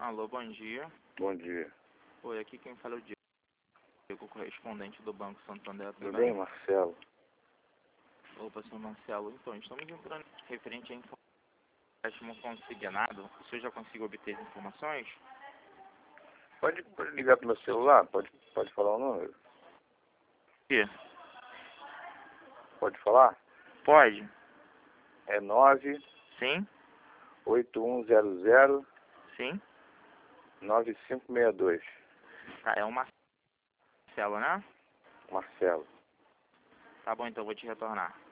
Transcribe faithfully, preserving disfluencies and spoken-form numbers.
Alô, bom dia. Bom dia. Oi, aqui quem fala é o Diego, correspondente do Banco Santander, tudo Tudo bem? bem, Marcelo? Opa, senhor Marcelo. Então, estamos entrando referente a empréstimo consignado. O senhor já conseguiu obter as informações? Pode, pode ligar pro meu celular? Pode, pode falar o número? Que? Pode falar? Pode? É nove Sim? oito um zero zero Sim? nove cinco seis dois. Tá, é o Marcelo, né? Marcelo. Tá bom, então, vou te retornar.